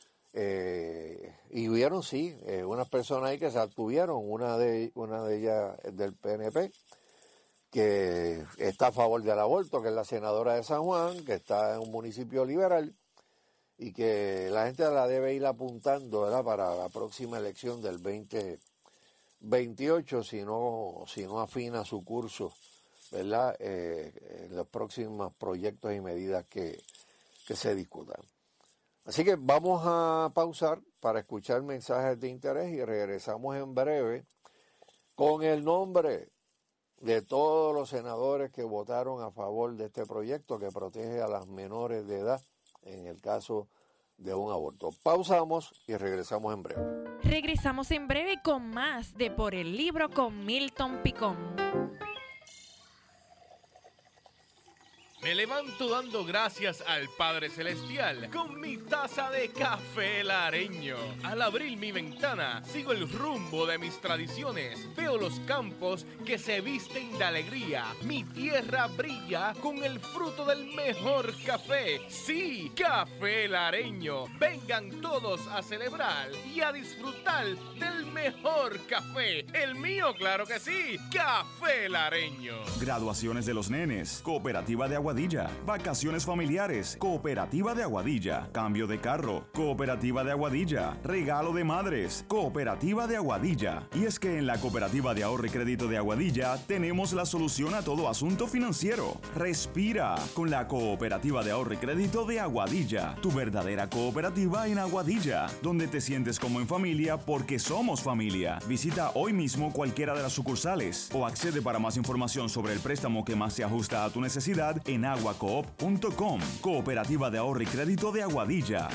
Y hubieron, sí, unas personas ahí que se abstuvieron, una de ellas del PNP, que está a favor del aborto, que es la senadora de San Juan, que está en un municipio liberal, y que la gente la debe ir apuntando, ¿verdad?, para la próxima elección del 2028, si no afina su curso, ¿verdad?, en los próximos proyectos y medidas que se discutan. Así que vamos a pausar para escuchar mensajes de interés y regresamos en breve con el nombre de todos los senadores que votaron a favor de este proyecto que protege a las menores de edad en el caso de un aborto. Pausamos y regresamos en breve. Regresamos en breve con más de Por el Libro con Milton Picón. Me levanto dando gracias al Padre Celestial con mi taza de café lareño. Al abrir mi ventana, sigo el rumbo de mis tradiciones. Veo los campos que se visten de alegría. Mi tierra brilla con el fruto del mejor café. Sí, café lareño. Vengan todos a celebrar y a disfrutar del mejor café. El mío, claro que sí, café lareño. Graduaciones de los nenes, cooperativa de Aguadilla. Vacaciones familiares, cooperativa de Aguadilla. Cambio de carro, cooperativa de Aguadilla. Regalo de madres, cooperativa de Aguadilla. Y es que en la cooperativa de ahorro y crédito de Aguadilla tenemos la solución a todo asunto financiero. Respira con la cooperativa de ahorro y crédito de Aguadilla, tu verdadera cooperativa en Aguadilla, donde te sientes como en familia porque somos familia. Visita hoy mismo cualquiera de las sucursales o accede para más información sobre el préstamo que más se ajusta a tu necesidad en aguacoop.com. Cooperativa de ahorro y crédito de Aguadilla,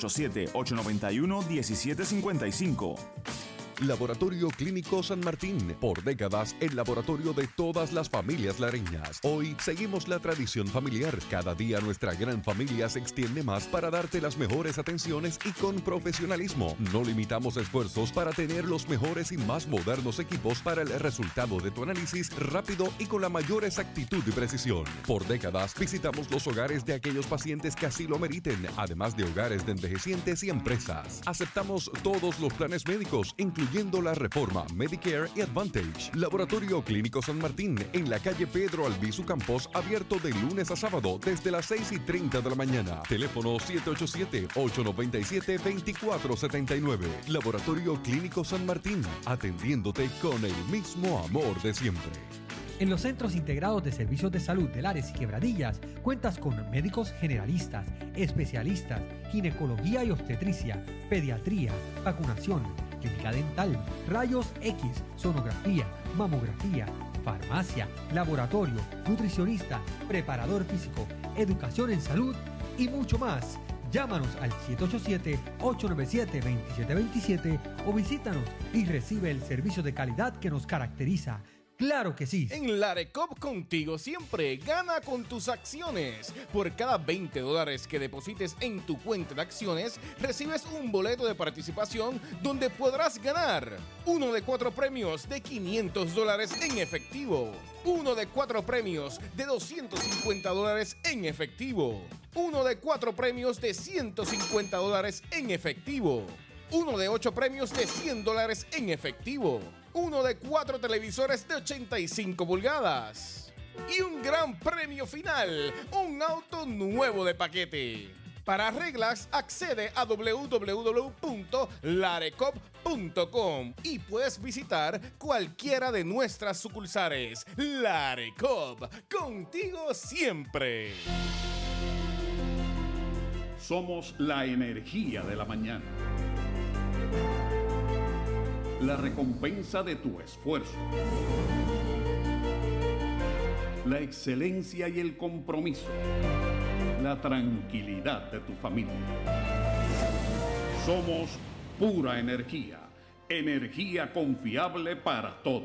787-891-1755. Laboratorio Clínico San Martín, por décadas el laboratorio de todas las familias lareñas. Hoy seguimos la tradición familiar. Cada día nuestra gran familia se extiende más para darte las mejores atenciones y con profesionalismo. No limitamos esfuerzos para tener los mejores y más modernos equipos para el resultado de tu análisis rápido y con la mayor exactitud y precisión. Por décadas visitamos los hogares de aquellos pacientes que así lo meriten, además de hogares de envejecientes y empresas. Aceptamos todos los planes médicos, incluyendo la reforma Medicare y Advantage. Laboratorio Clínico San Martín, en la calle Pedro Albizu Campos, abierto de lunes a sábado desde las 6:30 de la mañana. Teléfono 787-897-2479. Laboratorio Clínico San Martín, atendiéndote con el mismo amor de siempre. En los Centros Integrados de Servicios de Salud de Lares y Quebradillas cuentas con médicos generalistas, especialistas, ginecología y obstetricia, pediatría, vacunación, clínica dental, rayos X, sonografía, mamografía, farmacia, laboratorio, nutricionista, preparador físico, educación en salud y mucho más. Llámanos al 787-897-2727 o visítanos y recibe el servicio de calidad que nos caracteriza. ¡Claro que sí! En Larecop contigo siempre gana con tus acciones. Por cada $20 que deposites en tu cuenta de acciones, recibes un boleto de participación donde podrás ganar uno de 4 premios de $500 en efectivo, uno de 4 premios de $250 en efectivo, uno de 4 premios de $150 en efectivo, uno de 8 premios de $100 en efectivo, uno de 4 televisores de 85 pulgadas y un gran premio final, un auto nuevo de paquete. Para reglas, accede a www.larecop.com y puedes visitar cualquiera de nuestras sucursales. Larecop, contigo siempre. Somos la energía de la mañana. La recompensa de tu esfuerzo. La excelencia y el compromiso. La tranquilidad de tu familia. Somos pura energía. Energía confiable para todos.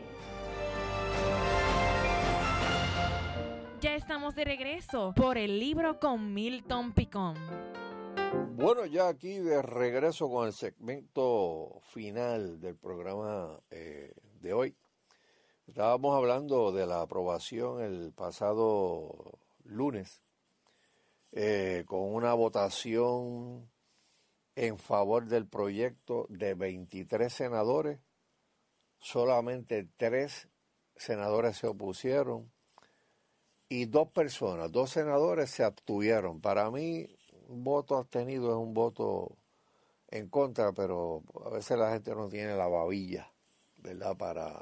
Ya estamos de regreso por el libro con Milton Picón. Bueno, ya aquí de regreso con el segmento final del programa de hoy. Estábamos hablando de la aprobación el pasado lunes con una votación en favor del proyecto de 23 senadores. Solamente 3 senadores se opusieron y 2 senadores se abstuvieron. Para mí, un voto abstenido es un voto en contra, pero a veces la gente no tiene la babilla, ¿verdad?, para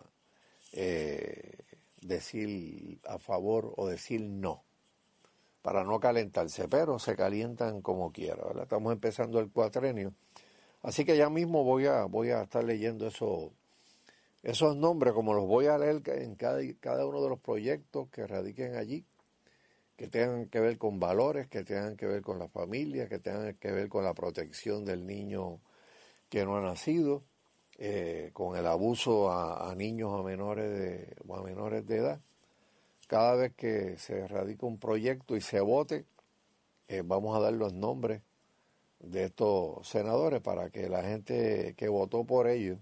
decir a favor o decir no, para no calentarse, pero se calientan como quiera, ¿verdad? Estamos empezando el cuatrenio, así que ya mismo voy a estar leyendo esos nombres, como los voy a leer en cada uno de los proyectos que radiquen allí, que tengan que ver con valores, que tengan que ver con la familia, que tengan que ver con la protección del niño que no ha nacido, con el abuso a niños o a menores de edad. Cada vez que se radica un proyecto y se vote, vamos a dar los nombres de estos senadores para que la gente que votó por ellos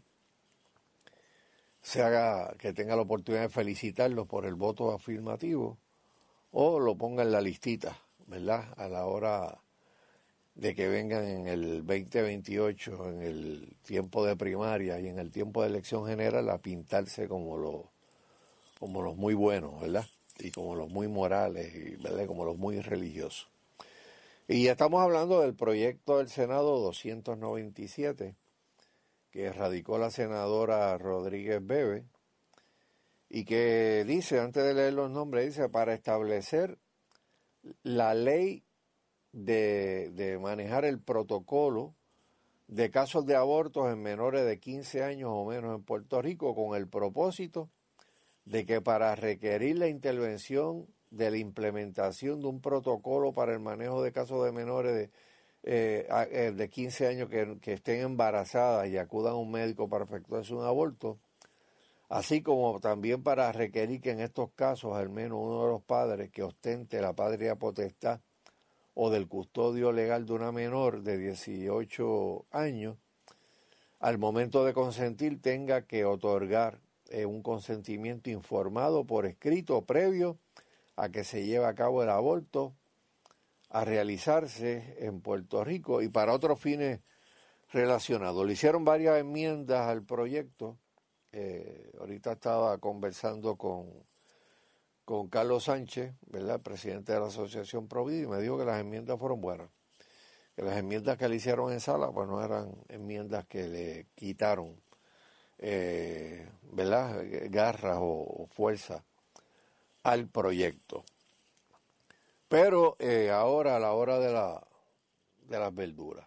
que tenga la oportunidad de felicitarlos por el voto afirmativo o lo ponga en la listita, ¿verdad?, a la hora de que vengan en el 2028, en el tiempo de primaria y en el tiempo de elección general, a pintarse como los muy buenos, ¿verdad?, y como los muy morales, y, ¿verdad?, como los muy religiosos. Y estamos hablando del proyecto del Senado 297, que radicó la senadora Rodríguez Bebe, y que dice, antes de leer los nombres, dice, para establecer la ley de manejar el protocolo de casos de abortos en menores de 15 años o menos en Puerto Rico, con el propósito de que para requerir la intervención de la implementación de un protocolo para el manejo de casos de menores de 15 años que estén embarazadas y acudan a un médico para efectuarse un aborto, así como también para requerir que en estos casos al menos uno de los padres que ostente la patria potestad o del custodio legal de una menor de 18 años, al momento de consentir tenga que otorgar un consentimiento informado por escrito previo a que se lleve a cabo el aborto a realizarse en Puerto Rico y para otros fines relacionados. Le hicieron varias enmiendas al proyecto. Ahorita estaba conversando con Carlos Sánchez, ¿verdad?, presidente de la Asociación Provida, y me dijo que las enmiendas fueron buenas, que las enmiendas que le hicieron en sala pues no eran enmiendas que le quitaron ¿verdad?, garras o fuerza al proyecto. Pero ahora, a la hora de las verduras,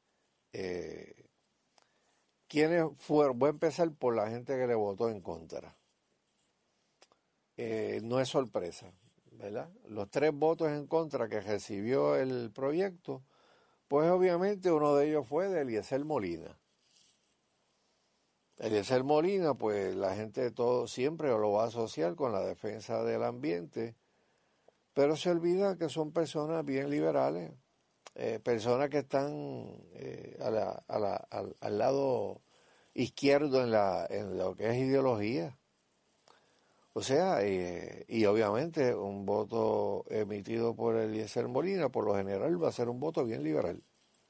¿quiénes fueron? Voy a empezar por la gente que le votó en contra. No es sorpresa, ¿verdad? Los 3 votos en contra que recibió el proyecto, pues obviamente uno de ellos fue de Eliezer Molina. Eliezer Molina, pues la gente todo siempre lo va a asociar con la defensa del ambiente, pero se olvida que son personas bien liberales, personas que están al lado izquierdo en lo que es ideología. O sea, y obviamente un voto emitido por Eliezer Molina, por lo general, va a ser un voto bien liberal.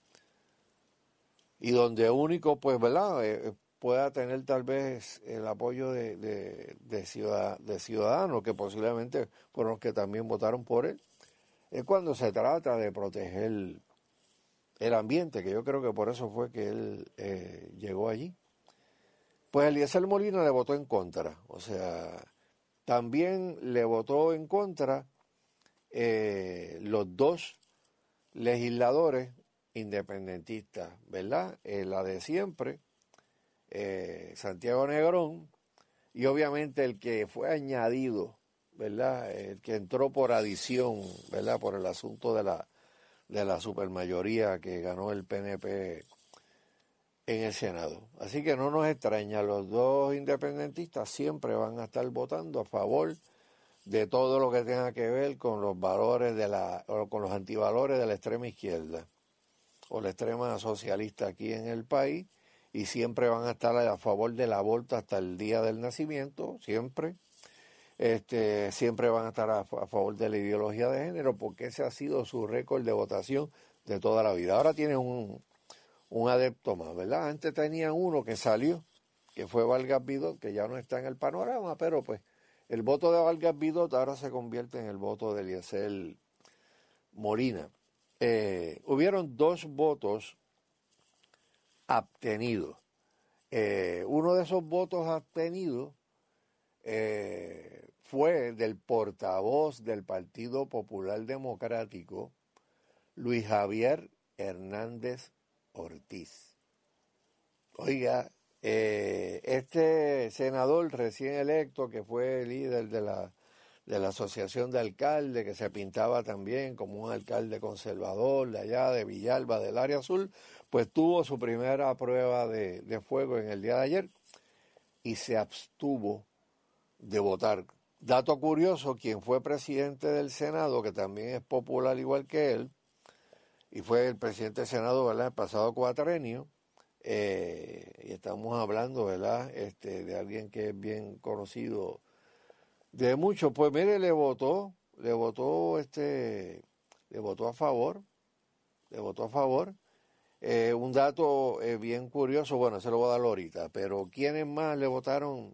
Y donde único, pues, ¿verdad?, pueda tener tal vez el apoyo de ciudadanos, que posiblemente fueron los que también votaron por él, es cuando se trata de proteger el ambiente, que yo creo que por eso fue que él llegó allí. Pues Eliezer Molina le votó en contra, o sea, también le votó en contra los 2 legisladores independentistas, ¿verdad? La de siempre, Santiago Negrón, y obviamente el que fue añadido, ¿verdad? El que entró por adición, ¿verdad? Por el asunto de la supermayoría que ganó el PNP en el Senado. Así que no nos extraña, los dos independentistas siempre van a estar votando a favor de todo lo que tenga que ver con los valores o con los antivalores de la extrema izquierda o la extrema socialista aquí en el país, y siempre van a estar a favor del aborto hasta el día del nacimiento, siempre. Siempre van a estar a favor de la ideología de género, porque ese ha sido su récord de votación de toda la vida. Ahora tienen un adepto más, ¿verdad? Antes tenían uno que salió, que fue Vargas Vidot, que ya no está en el panorama, pero pues el voto de Vargas Vidot ahora se convierte en el voto de Eliezer Molina. Hubieron 2 votos abstenidos. Uno de esos votos abstenidos fue del portavoz del Partido Popular Democrático, Luis Javier Hernández Ortiz. Oiga, este senador recién electo, que fue líder de la Asociación de Alcaldes, que se pintaba también como un alcalde conservador de allá, de Villalba, del área azul, pues tuvo su primera prueba de fuego en el día de ayer y se abstuvo de votar. Dato curioso, quien fue presidente del Senado, que también es popular igual que él, y fue el presidente del Senado, ¿verdad?, el pasado cuatrenio, y estamos hablando, ¿verdad?, de alguien que es bien conocido de muchos, pues mire, le votó a favor. Un dato bien curioso, bueno, se lo voy a dar ahorita, pero ¿quiénes más le votaron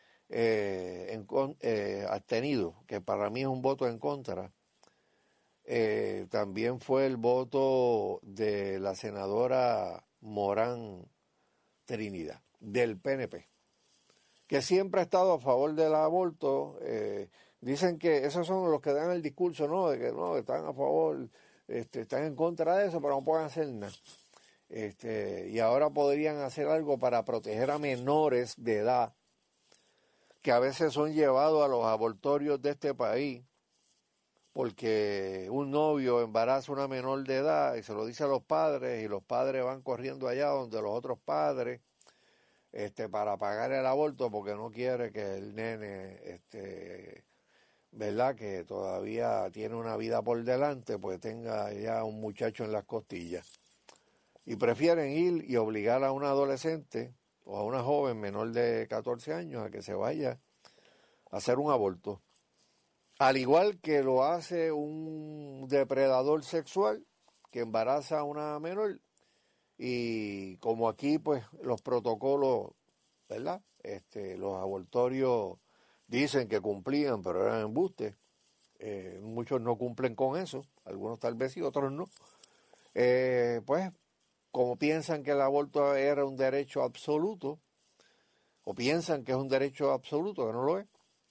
abstenido? Que para mí es un voto en contra. También fue el voto de la senadora Morán Trinidad, del PNP, que siempre ha estado a favor del aborto. Dicen que esos son los que dan el discurso, ¿no?, de que no, están a favor, están en contra de eso, pero no pueden hacer nada. Y ahora podrían hacer algo para proteger a menores de edad, que a veces son llevados a los abortorios de este país, porque un novio embaraza a una menor de edad y se lo dice a los padres, y los padres van corriendo allá donde los otros padres, para pagar el aborto, porque no quiere que el nene, ¿verdad?, que todavía tiene una vida por delante, pues tenga ya un muchacho en las costillas. Y prefieren ir y obligar a una adolescente o a una joven menor de 14 años a que se vaya a hacer un aborto. Al igual que lo hace un depredador sexual que embaraza a una menor. Y como aquí, pues, los protocolos, ¿verdad?, los abortorios dicen que cumplían, pero eran embustes. Muchos no cumplen con eso, algunos tal vez sí, otros no. Pues, como piensan que el aborto era un derecho absoluto, o piensan que es un derecho absoluto, que no lo es,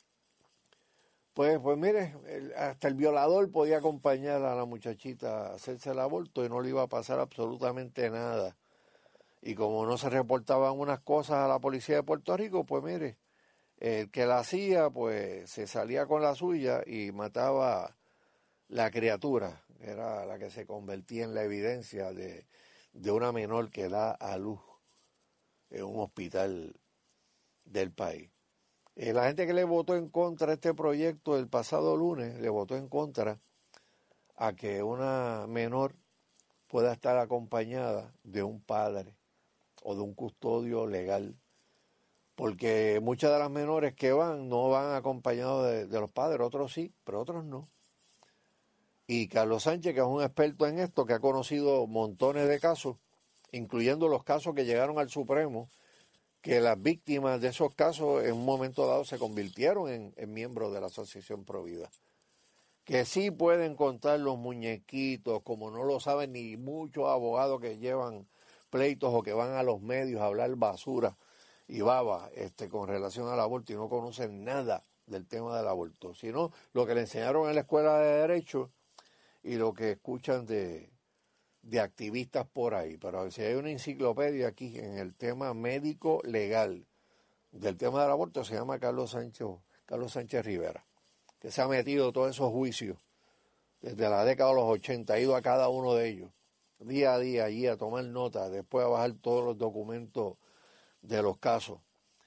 pues mire, hasta el violador podía acompañar a la muchachita a hacerse el aborto y no le iba a pasar absolutamente nada. Y como no se reportaban unas cosas a la policía de Puerto Rico, pues mire, el que la hacía, pues se salía con la suya y mataba la criatura, era la que se convertía en la evidencia de una menor que da a luz en un hospital del país. La gente que le votó en contra a este proyecto el pasado lunes, le votó en contra a que una menor pueda estar acompañada de un padre o de un custodio legal, porque muchas de las menores que van no van acompañados de los padres, otros sí, pero otros no. Y Carlos Sánchez, que es un experto en esto, que ha conocido montones de casos, incluyendo los casos que llegaron al Supremo, que las víctimas de esos casos en un momento dado se convirtieron en miembros de la Asociación Provida, que sí pueden contar los muñequitos, como no lo saben ni muchos abogados que llevan pleitos o que van a los medios a hablar basura y baba con relación al aborto y no conocen nada del tema del aborto, sino lo que le enseñaron en la escuela de Derecho y lo que escuchan de de activistas por ahí, pero si hay una enciclopedia aquí en el tema médico legal del tema del aborto, se llama Carlos Sánchez Rivera, que se ha metido todos esos juicios desde la década de los 80, ha ido a cada uno de ellos, día a día allí a tomar nota, después a bajar todos los documentos de los casos.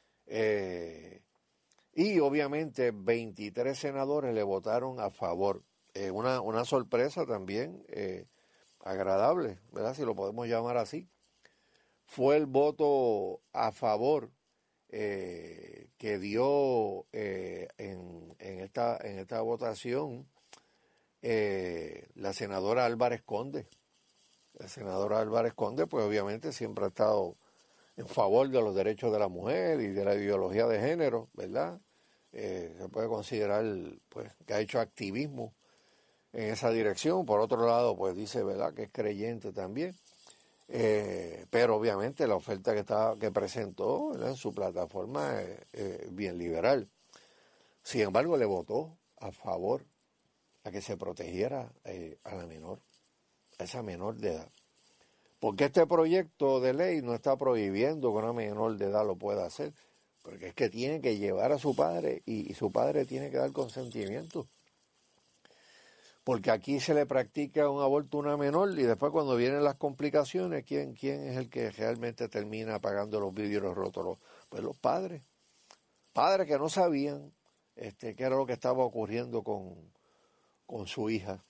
Y obviamente 23 senadores le votaron a favor. Una sorpresa también agradable, ¿verdad? Si lo podemos llamar así. Fue el voto a favor que dio en esta votación la senadora Álvarez Conde. La senadora Álvarez Conde, pues obviamente siempre ha estado en favor de los derechos de la mujer y de la ideología de género, ¿verdad? Se puede considerar, pues, que ha hecho activismo en esa dirección. Por otro lado, pues dice, ¿verdad?, que es creyente también. Pero obviamente la oferta que presentó, ¿verdad?, en su plataforma es bien liberal. Sin embargo, le votó a favor a que se protegiera a la menor, a esa menor de edad. Porque este proyecto de ley no está prohibiendo que una menor de edad lo pueda hacer, porque es que tiene que llevar a su padre y su padre tiene que dar consentimiento. Porque aquí se le practica un aborto a una menor y después cuando vienen las complicaciones, ¿quién es el que realmente termina pagando los vidrios rotos? Pues los padres. Padres que no sabían qué era lo que estaba ocurriendo con su hija.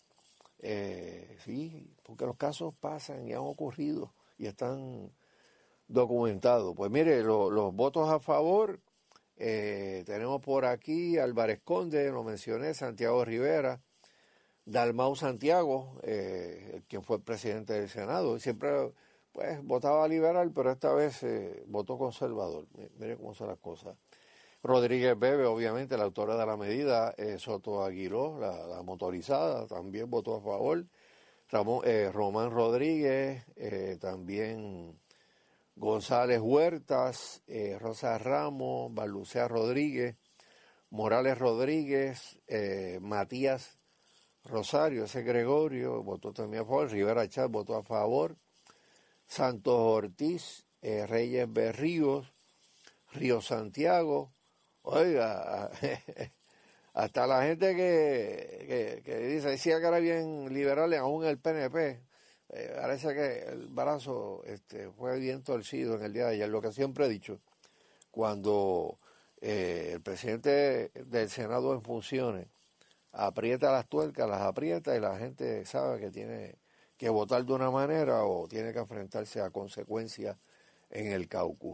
Sí, porque los casos pasan y han ocurrido y están documentados. Pues mire, los votos a favor, tenemos por aquí Álvarez Conde, lo mencioné, Santiago Rivera, Dalmau Santiago, quien fue el presidente del Senado, siempre pues votaba liberal, pero esta vez votó conservador. Mire cómo son las cosas. Rodríguez Bebe, obviamente, la autora de la medida, Soto Aguiló, la motorizada, también votó a favor. Román Rodríguez, también González Huertas, Rosa Ramos, Barlucea Rodríguez, Morales Rodríguez, Matías Rosario, ese Gregorio, votó también a favor. Rivera Chat votó a favor. Santos Ortiz, Reyes Berríos, Río Santiago. Oiga, hasta la gente que decía que era bien liberal, aún el PNP, parece que el brazo fue bien torcido en el día de ayer. Lo que siempre he dicho, cuando el presidente del Senado en funciones aprieta las tuercas, las aprieta y la gente sabe que tiene que votar de una manera o tiene que enfrentarse a consecuencias en el caucus.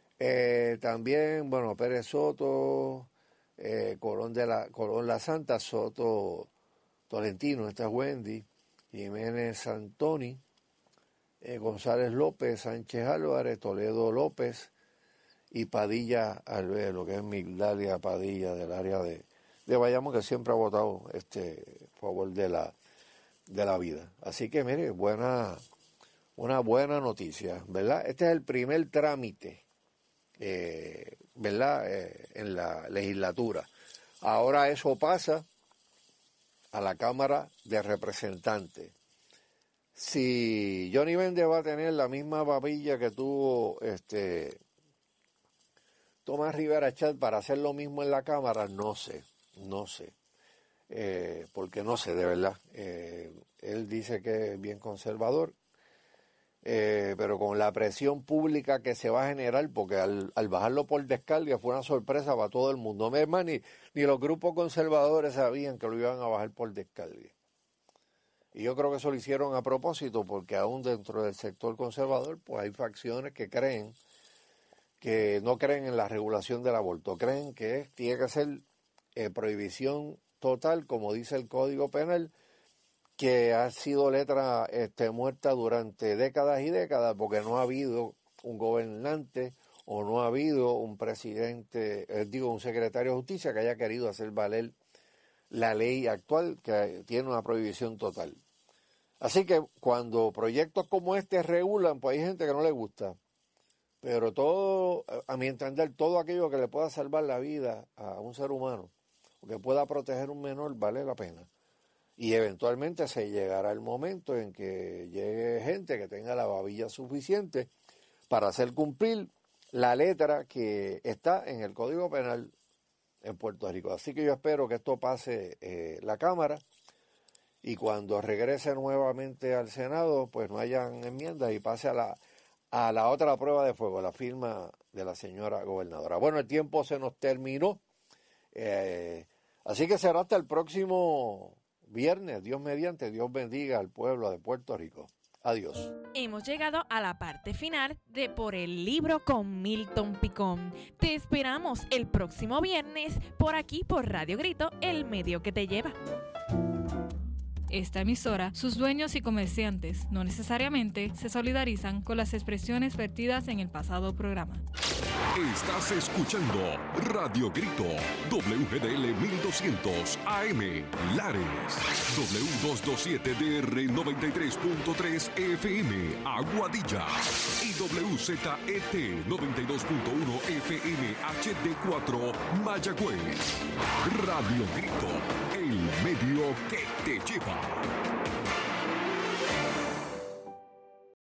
También, bueno, Pérez Soto, Colón La Santa, Soto Tolentino, esta es Wendy, Jiménez Santoni, González López, Sánchez Álvarez, Toledo López y Padilla Albelo, que es Migdalia Padilla del área de Bayamón, que siempre ha votado a favor de la vida. Así que mire, una buena noticia, ¿verdad? Este es el primer trámite, ¿verdad?, en la legislatura. Ahora eso pasa a la Cámara de Representantes. Si Johnny Méndez va a tener la misma babilla que tuvo Tomás Rivera Chat para hacer lo mismo en la Cámara, no sé, porque no sé, de verdad. Él dice que es bien conservador, pero con la presión pública que se va a generar, porque al bajarlo por descarga fue una sorpresa para todo el mundo. Ni los grupos conservadores sabían que lo iban a bajar por descarga. Y yo creo que eso lo hicieron a propósito, porque aún dentro del sector conservador pues hay facciones que no creen en la regulación del aborto, creen que tiene que ser prohibición total, como dice el Código Penal, que ha sido letra muerta durante décadas y décadas, porque no ha habido un gobernante o no ha habido un presidente, un secretario de justicia que haya querido hacer valer la ley actual que tiene una prohibición total. Así que cuando proyectos como este regulan, pues hay gente que no le gusta. Pero todo, a mi entender, todo aquello que le pueda salvar la vida a un ser humano, o que pueda proteger a un menor, vale la pena. y eventualmente se llegará el momento en que llegue gente que tenga la babilla suficiente para hacer cumplir la letra que está en el Código Penal en Puerto Rico. Así que yo espero que esto pase la Cámara y cuando regrese nuevamente al Senado, pues no hayan enmiendas y pase a la otra prueba de fuego, la firma de la señora gobernadora. Bueno, el tiempo se nos terminó, así que será hasta el próximo viernes. Dios mediante, Dios bendiga al pueblo de Puerto Rico. Adiós. Hemos llegado a la parte final de Por el Libro con Milton Picón. Te esperamos el próximo viernes por aquí por Radio Grito, el medio que te lleva. Esta emisora, sus dueños y comerciantes no necesariamente se solidarizan con las expresiones vertidas en el pasado programa. Estás escuchando Radio Grito, WGDL 1200 AM, Lares, W227DR 93.3 FM, Aguadilla, y WZET 92.1 FM HD4, Mayagüez. Radio Grito, el medio que te lleva.